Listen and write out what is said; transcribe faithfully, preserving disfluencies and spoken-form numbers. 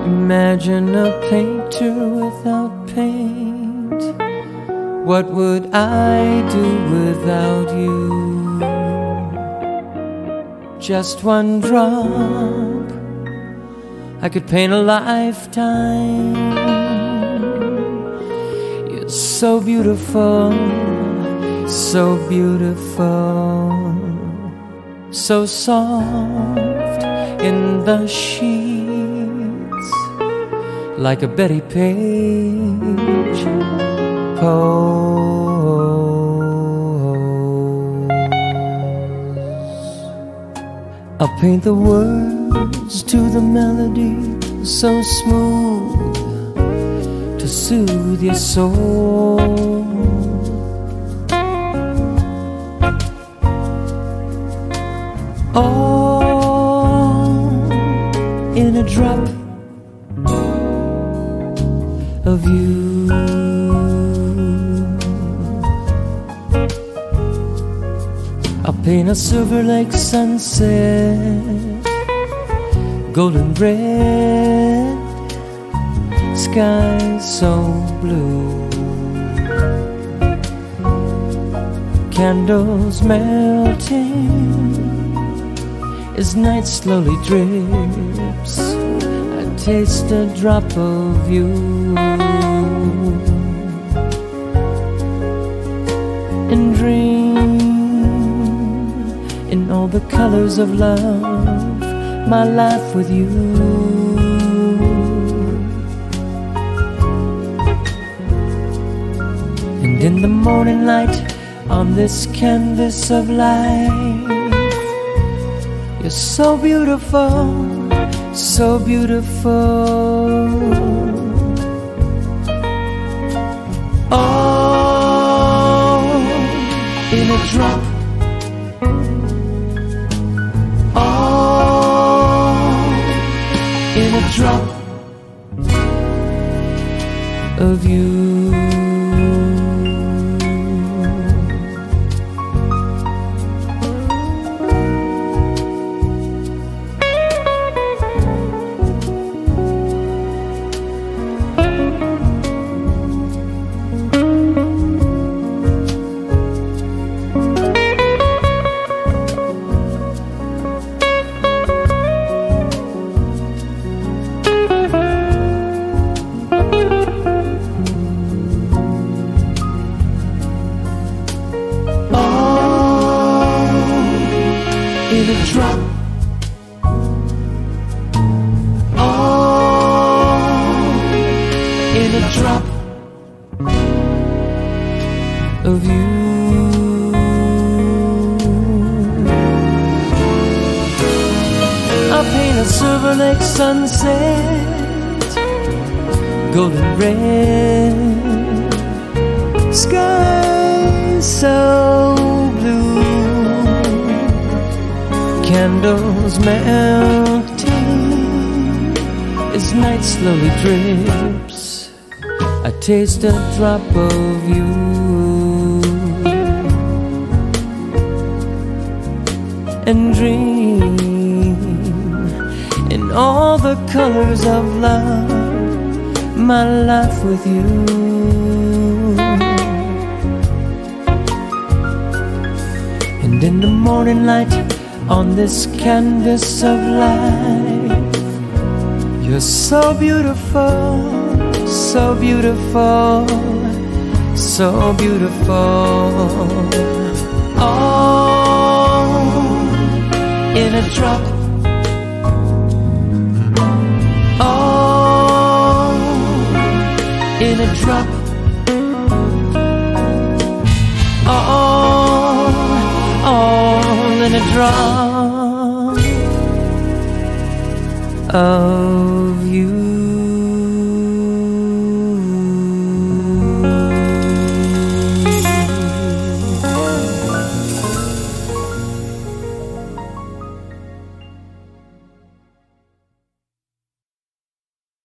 Imagine a painter without paint. What would I do without you? Just one drop, I could paint a lifetime. You're so beautiful, so beautiful, so soft in the sheets, like a Betty Page pose. I'll paint the words to the melody, so smooth to soothe your soul. All in a drop of you. I'll paint a Silver Lake sunset, golden red, sky so blue, candles melting as night slowly drips. I taste a drop of you, and dream in all the colors of love, my life with you. And in the morning light, on this canvas of life, you're so beautiful, so beautiful. All in a drop, all in a drop of you. In a drop, all in a drop of you. I'll paint a Silver Lake sunset, golden red, sky so blue, candles melting as night slowly drips. I taste a drop of you, and dream in all the colors of love, my life with you. And in the morning light, on this canvas of life, you're so beautiful, so beautiful, so beautiful. All in a drop, all in a drop, all, all in a drop of